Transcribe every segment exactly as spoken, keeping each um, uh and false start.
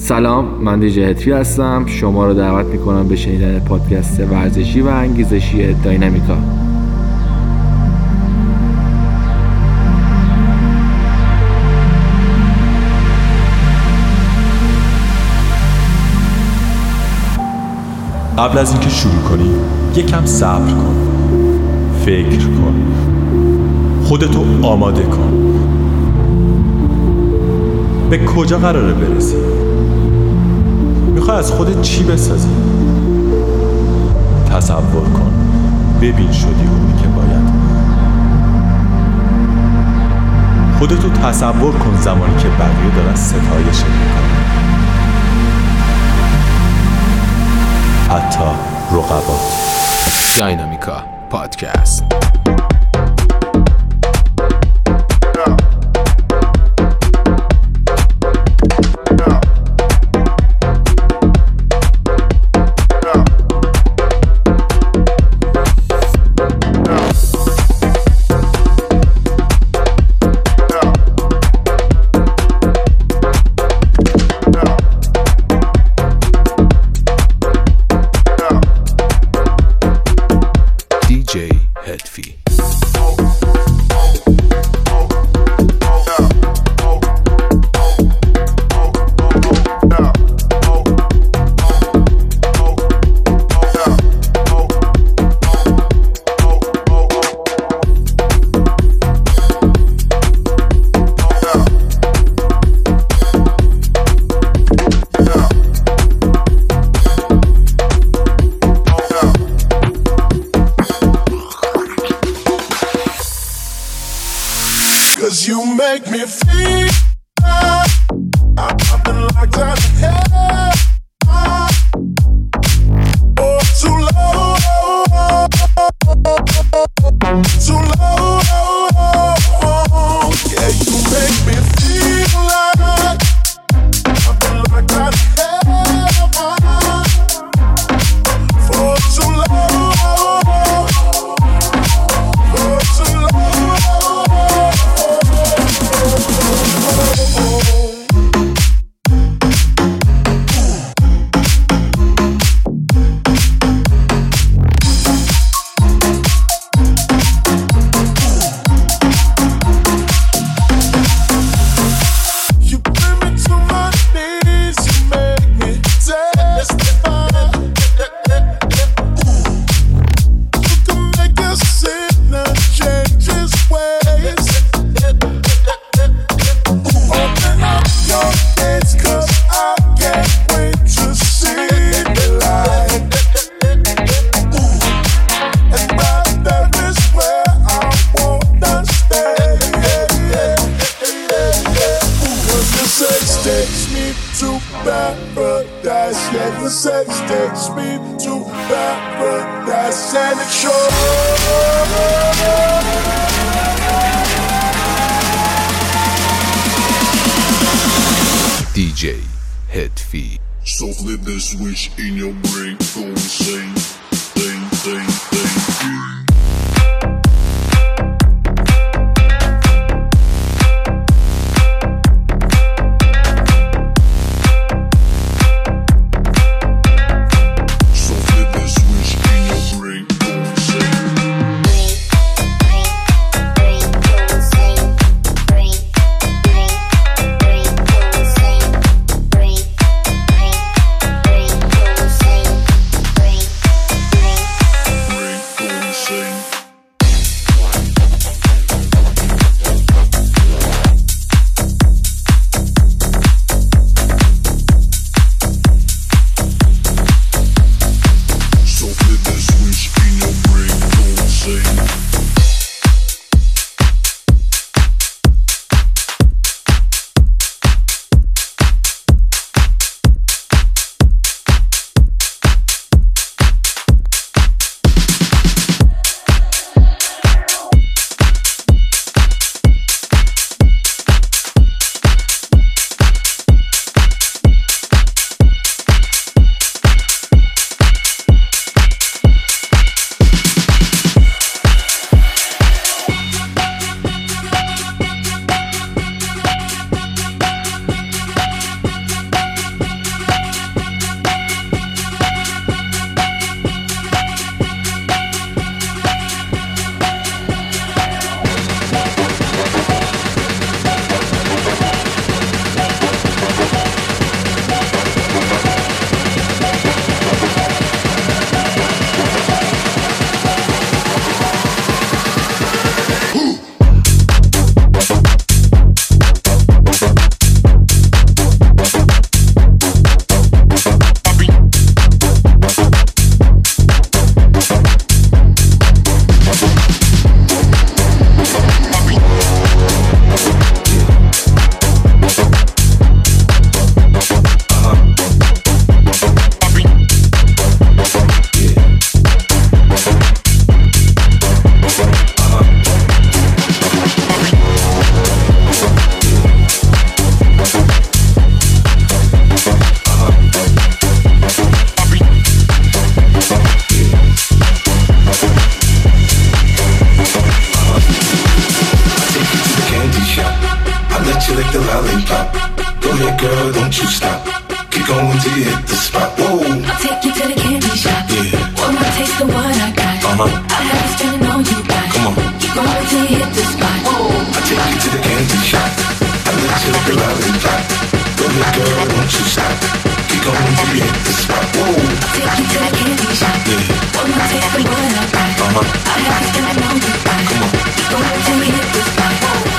سلام، من دیجی هتفی هستم. شما رو دعوت میکنم به شنیدن پادکست ورزشی و انگیزشی داینامیکا. قبل از اینکه شروع کنی یکم صبر کن، فکر کن، خودتو آماده کن. به کجا قراره برسی؟ میخوای از خودت چی بسازی؟ تصور کن، ببین شدی اونی که باید. خودتو تصور کن زمانی که بقیه دارن ستایشت میکنن، حتی رقبات. داینامیکا پادکست. دیجی هتفی. Cause you make me feel I've been locked out of hell. Oh, too low, too low. Yeah, you make me feel like I've been locked out of hell for too long, for too long. Takes me to paradise, yeah, the sex takes me to paradise, and it shows. دیجی هتفی. So flip the switch in your brain, go insane, thing, thing, thing. Say you lick the lollipop. Go ahead, girl, don't you stop. Keep going till you hit the spot. Whoa. I'll take you to the candy shop. Yeah. One more taste of what I got. Uh-huh. I'll have you spending all you got. Come on. Keep going till you hit the spot. Whoa. I'll take you to the candy shop. I'll let you lick the lollipop. Go ahead, girl, don't you stop. Keep going till you hit the spot. Whoa. I'll take you to the candy shop. Yeah. One more taste of what I got. Uh-huh. I'll have you spending all you got. Come on. Keep going till you hit the spot.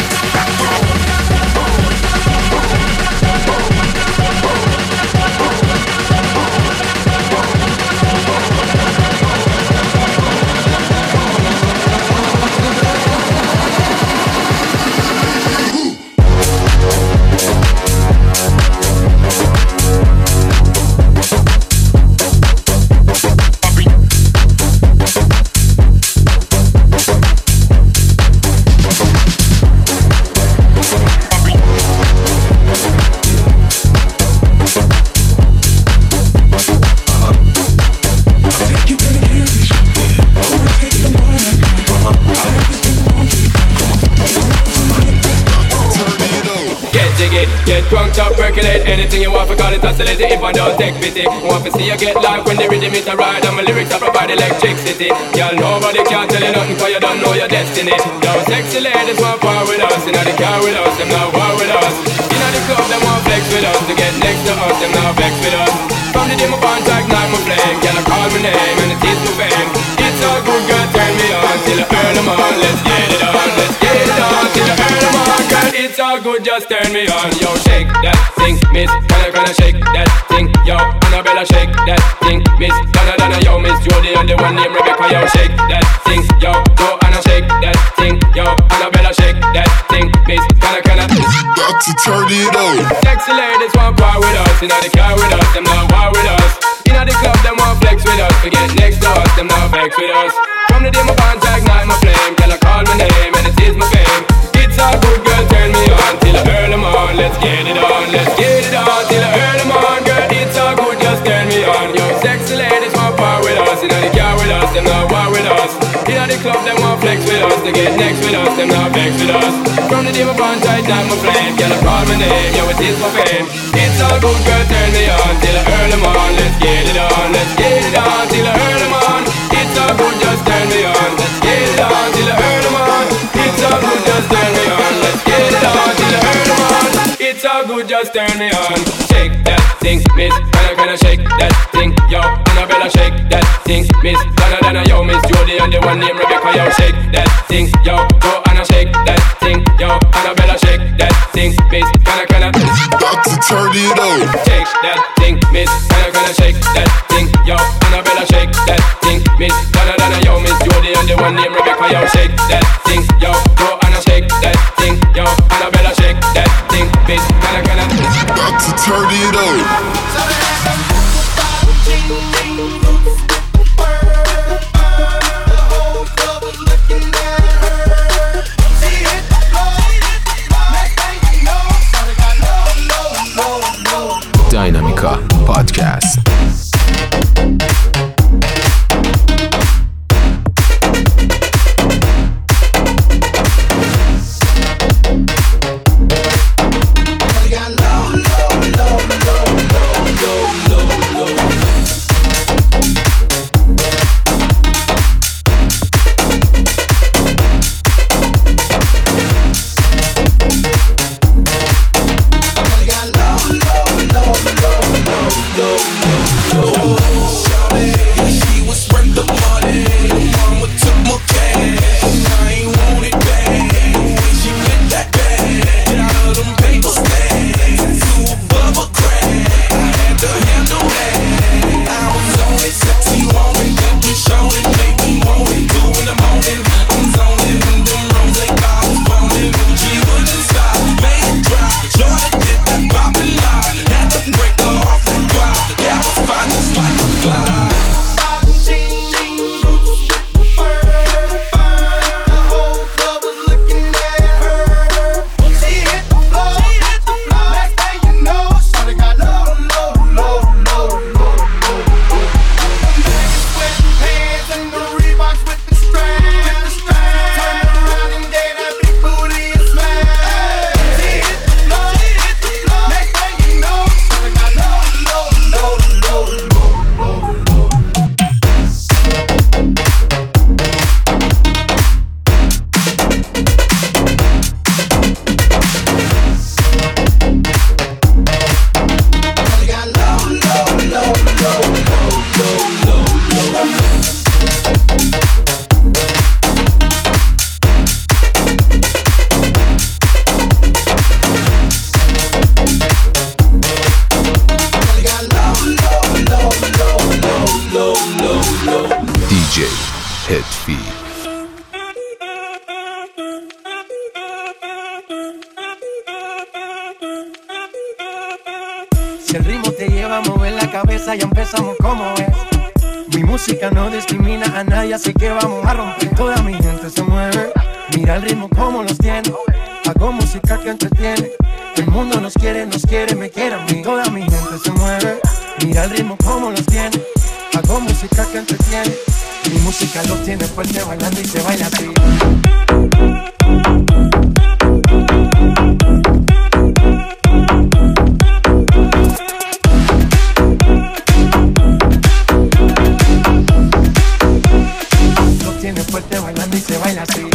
Get drunk, up, percolate anything you want, for call it oscillate. If I don't take pity, want to see you get live when the rhythm is a ride. And my lyrics are provide electricity. Y'all nobody can tell you nothing, cause you don't know your destiny. Yo, sexy ladies want power with us. Inna the car with us, them not war with us. Inna the club, them want flex with us. To get next to us, them not vex with us. From the day my contact, night my flame. Can I call my name and it is my fame. It's all good, girl, turn me on till I earn them on. Let's get it on, let's get it on till I earn them on. Girl, it's all good, just turn me on. Yo, shake that thing, miss. Can I, can I shake that thing? Yo, Annabella, shake that thing, miss. Donna, Donna, yo, miss Jody and the one named Rebecca. Yo, shake that thing, yo, Joanna, shake that thing, yo, Annabella, shake that thing, miss. Can I, can I? Got to turn it on. Sexy ladies want power with us. Inna the car with us, them not war with us. Inna the club, them want flex with us. To get next to us, them not vex with us. From the day my contact, night my flame. Can I call my name and it is my fame. It's all good, girl, turn me on till I earn them on. Let's get it on, let's get it on till I earn them on. Girl, it's all good, just turn me on. Yo, sexy ladies want power with us. Inna the car with us, them not war with us. Inna the club, them want flex with us. To get next with us, them not vex with us. From the day my contact, night my flame. Can I call my name, yo, it is my fame. It's all good, girl, turn me on till I earn them on. Let's get it on, let's get it on till I earn them on. It's all good, just turn me on. Let's get it on till I earn them on. It's all good, just turn me on. Let's get it on till I earn them on. It's all good, just turn me on. Shake that thing, miss. Can I, can I shake that thing? Yo, Annabella, shake that thing, miss. Donna, Donna, yo, miss Jody and the one named Rebecca. Yo, shake that thing, yo, Joanna, shake that thing, yo, Annabella, shake that thing, miss. Can I, can I? Got to turn it on. Shake that thing, miss. Can I, can I shake that thing? Yo, Annabella, shake that thing, miss. Donna, Donna, yo, miss Jody and the one named Rebecca. Yo, shake that thing, yo, Joanna, shake that thing, yo, Annabella, shake that thing, miss. Can I, can I? Got to turn it on. Dynamica Podcast. Got low, low, low, low, low. Si el ritmo te lleva a mover la cabeza, ya empezamos como es. Mi música no discrimina a nadie, así que vamos a romper. Toda mi gente se mueve, mira el ritmo como los tiene. Hago música que entretiene. El mundo nos quiere, nos quiere, me quiere a mí. Toda mi gente se mueve, mira el ritmo como los tiene. Hago música que entretiene. Mi música los tiene fuerte bailando y se baila así. Los tiene fuerte bailando y se baila así.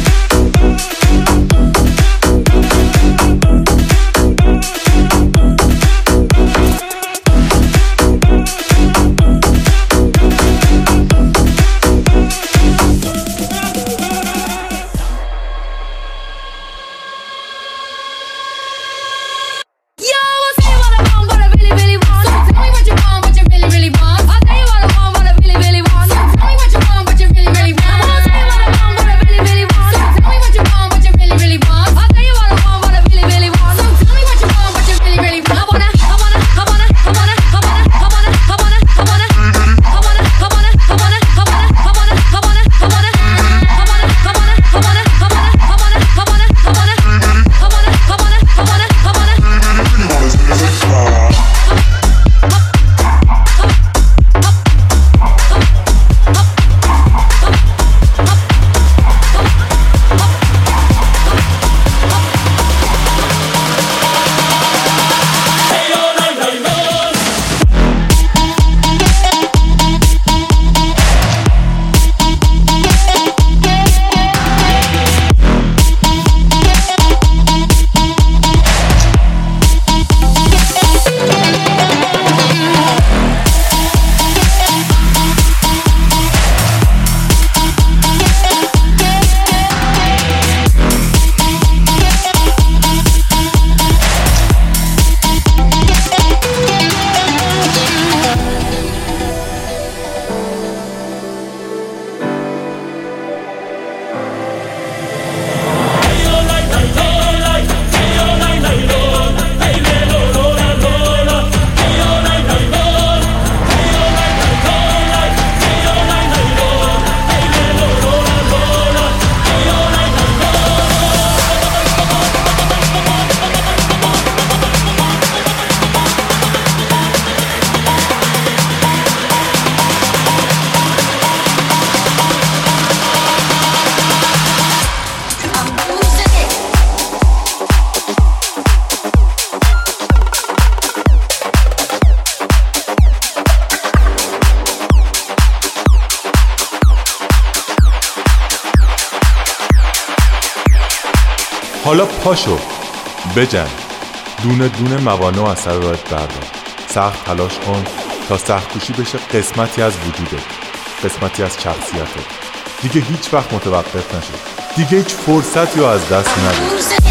حالا پاشو بجن، دونه دونه موانع از سر راهت بردار. سخت تلاش کن تا سخت کوشی بشه قسمتی از وجودت، قسمتی از شخصیتت. دیگه هیچ وقت متوقف نشو، دیگه هیچ فرصتی رو از دست نده.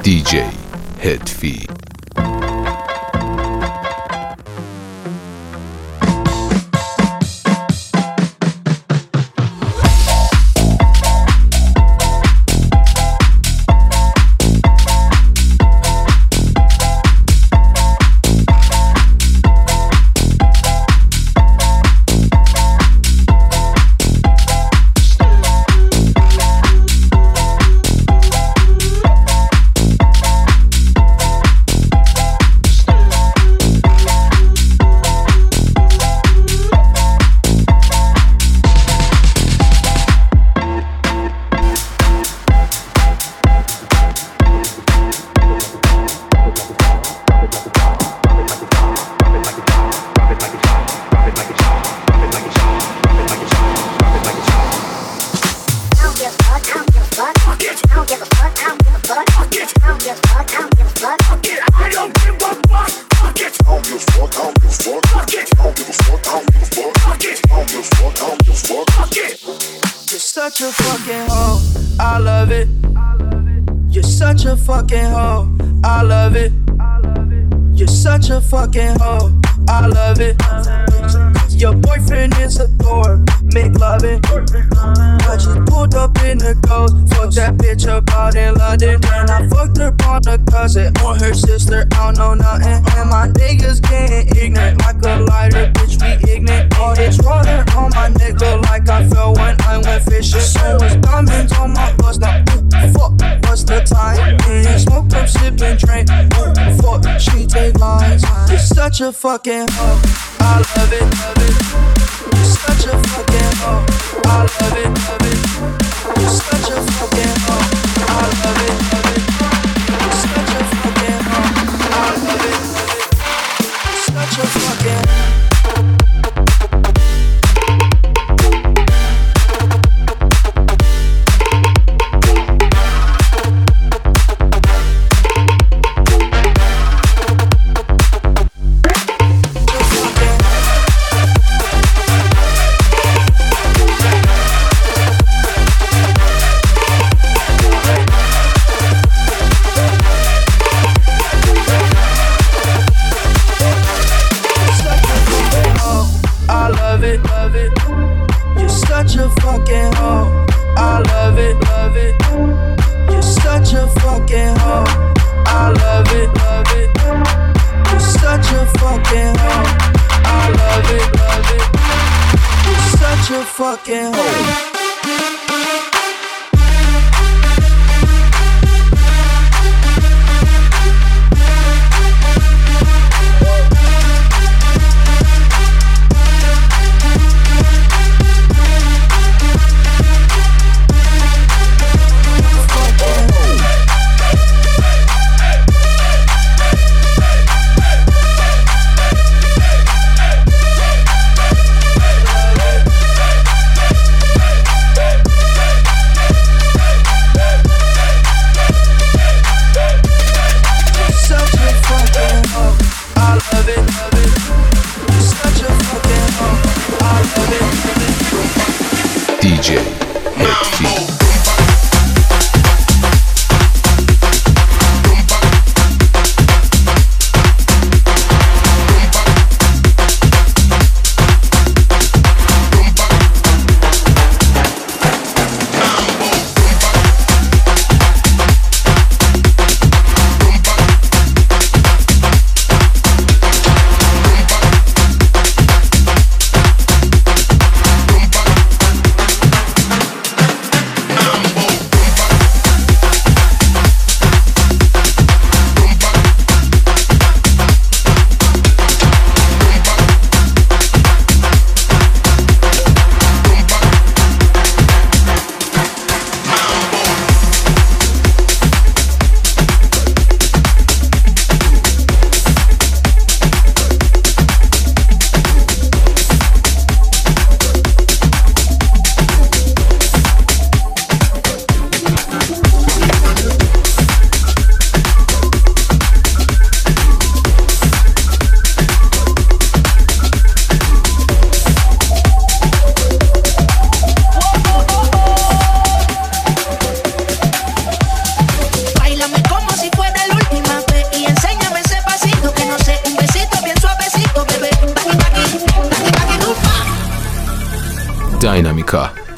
دی جی هدفی. Such a fucking hoe, I love it. You're such a fucking hoe, I love it. You're such a fucking hoe, I love it. Your boyfriend is a dork, make loving. I just pulled up in the ghost, fucked that bitch up out in London. And I fucked her on a cousin or her sister, I don't know nothing. And my niggas getting ignorant, like a lighter, bitch, we ignorant. All this water on my neck look like I fell when I went fishing. So much diamonds on my bust, now ooh, fuck, what's the time? And smoke up, sip and drink, ooh, fuck, she take lines. You're such a fucking hoe, I love it, love it. You're such a fucking hoe, I love it, love it. You're such a fucking hoe, I love it, love it. You're such a fucking hoe, I love it, love it. You're such a fucking fucking hoe. دی جی هدفی.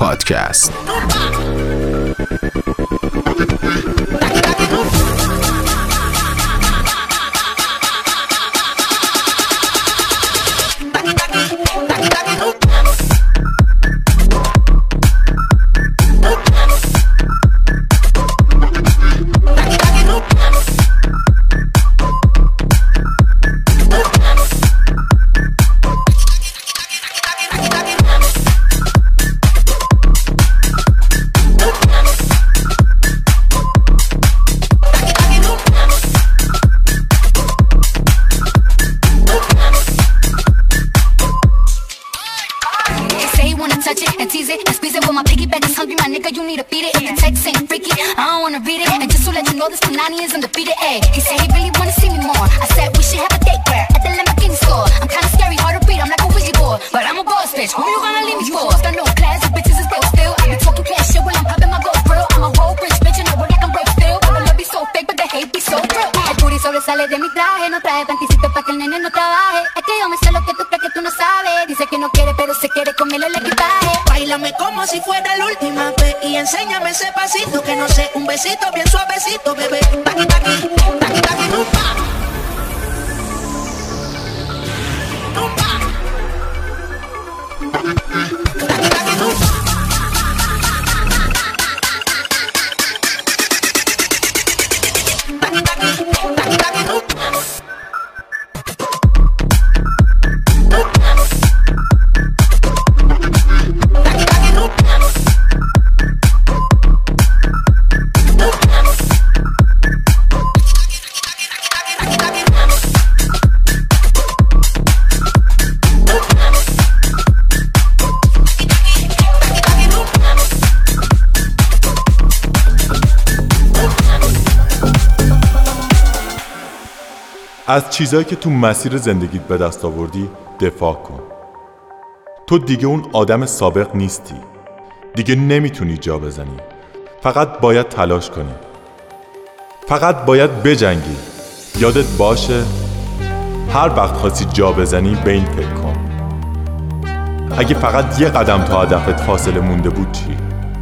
پادکست. Is undefeated, ayy. He said he really wanna see me more. I said we should have a date where at the Lamborghini store. I'm kinda scary, hard to read, I'm like a Ouija board, but I'm a boss bitch. Who you gonna leave me for? You got no class, the bitches is broke still. I be talking cash shit when I'm popping my gold grill. I'm a whole rich bitch and I work like I'm broke still. But the love be so fake, but the hate be so real. El booty sobresale de mi traje, no trae panticito pa' que el nene no trabaje. Es que yo me sé lo que tú crees que tú no sabes. Dice que no quiere, pero se quiere comerle el equipaje. Báilame como si fuera la última vez y enséñame ese pasito que no sé, un besito bien suavecito, bebé. Taqui, taqui, taqui, taqui, rumba. Rumba. Taqui, taqui, rumba. Taqui, taqui, taqui, taqui, rumba. از چیزایی که تو مسیر زندگیت به دست آوردی دفاع کن. تو دیگه اون آدم سابق نیستی. دیگه نمیتونی جا بزنی. فقط باید تلاش کنی. فقط باید بجنگی. یادت باشه هر وقت خواستی جا بزنی به این فکر کن. اگه فقط یه قدم تا هدفت فاصله مونده بود چی؟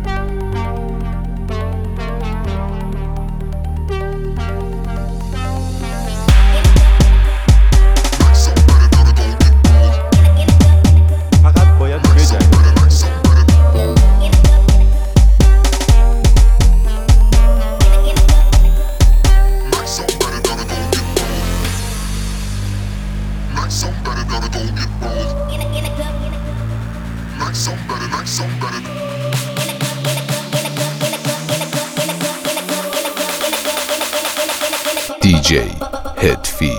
دی جی هدفی.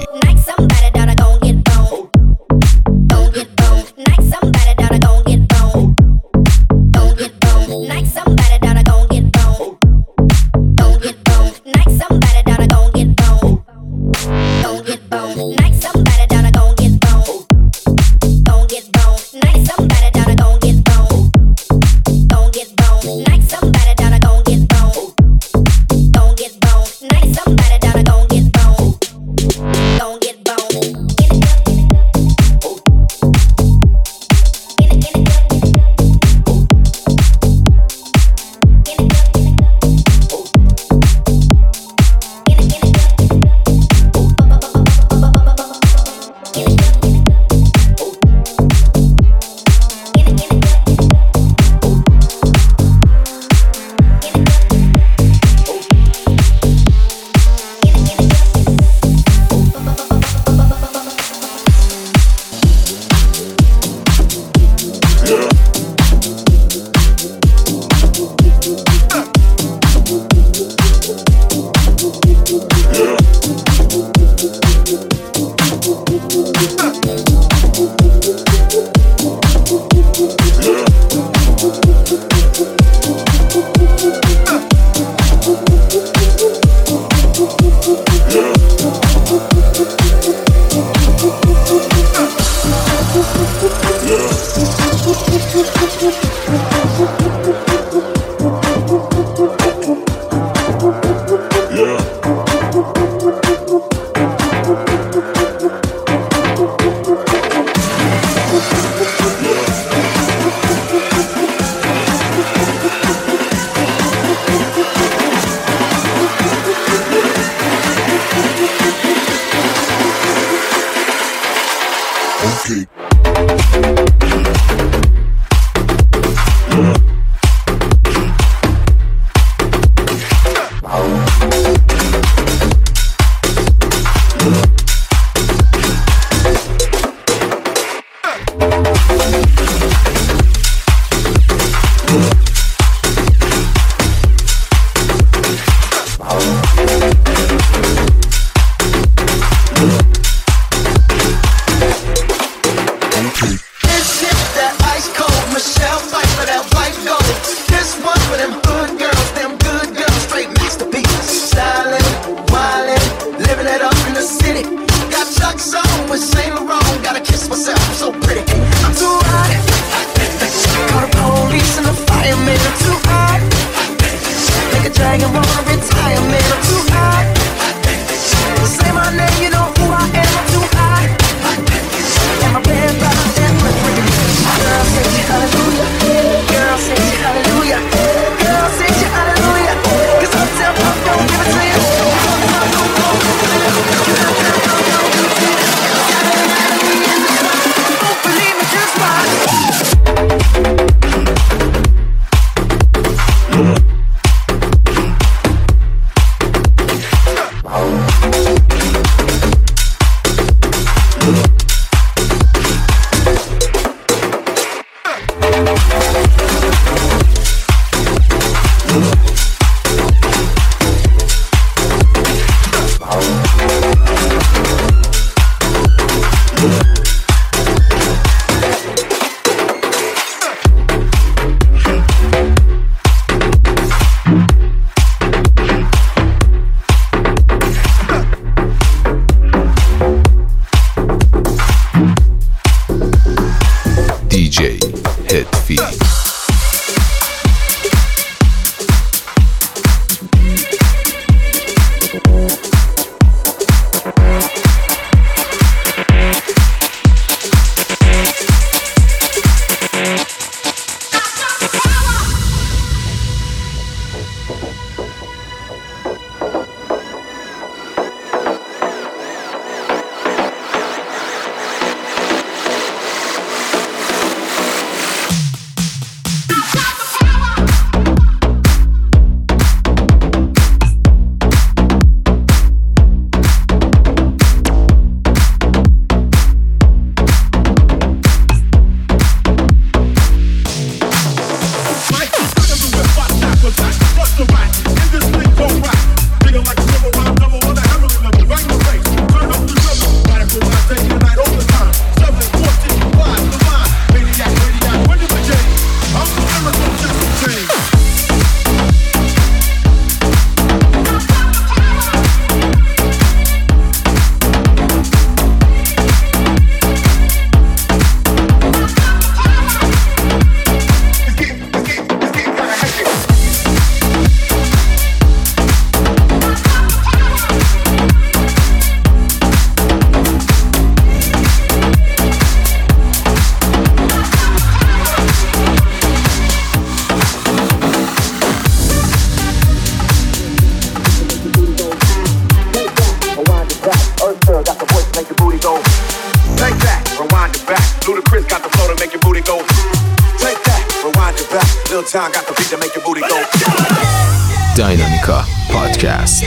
with Saint Laurent. Gotta kiss myself, I'm so pretty. I'm too hot. Call the police and the fireman. I'm too hot. Make a dragon wanna retire, man. I'm too hot. Say my name, you know who I am. I'm too hot. And my band brothers and my friends. Girl, say hallelujah. Girl, say hallelujah. Girl, say hallelujah. Cause Uptown Funk don't give it to you. Don't believe me, just watch. D J Headfeed. Time got the beat to make your booty go. Dynamica Podcast.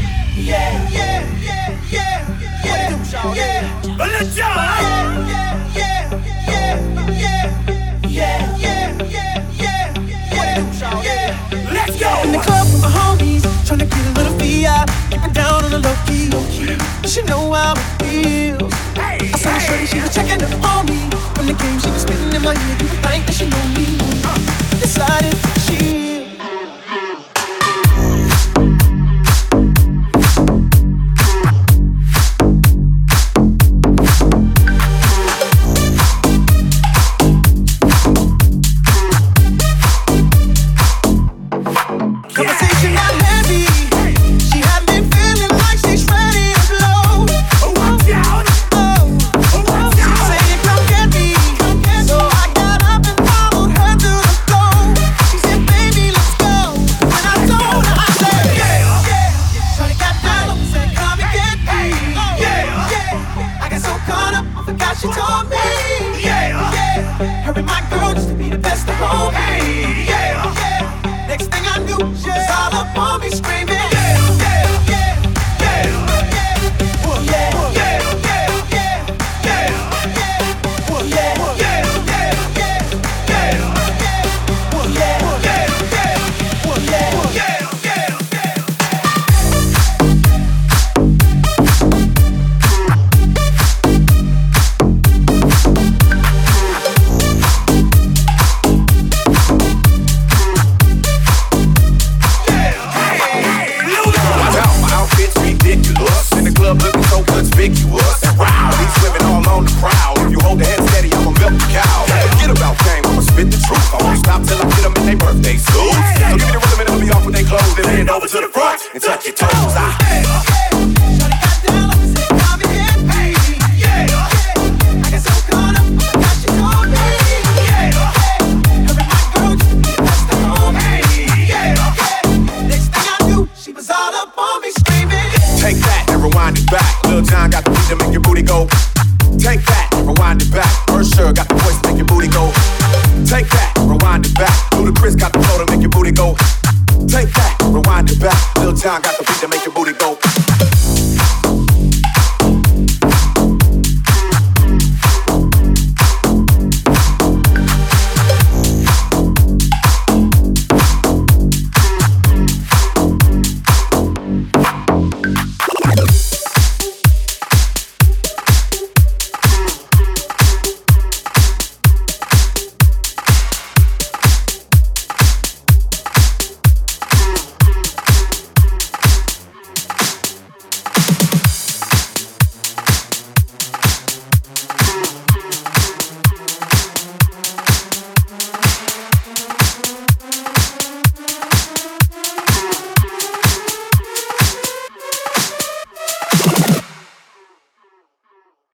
Let's go. In the club with my homies, tryna get a little V I, keeping down on the low key. She know how it feels. I saw her shorty, she was checking up on me. From the game, she was spitting in my ear. You would think that she know me. Decided she. Conversation got heavy. She had me feeling like she's ready to blow. Oh, watch out! Oh, oh, watch out! Say, come get me. So I got up and followed her to the floor. She said, baby, your toes. I Take that and rewind it back. Lil Jon got the beat to make your booty go. Take that and rewind it back. Ursher got the voice to make your booty go. Take that, rewind it back. Ludacris got the flow to make your booty go. Take that, rewind it back. Lil Jon got the beat to make your booty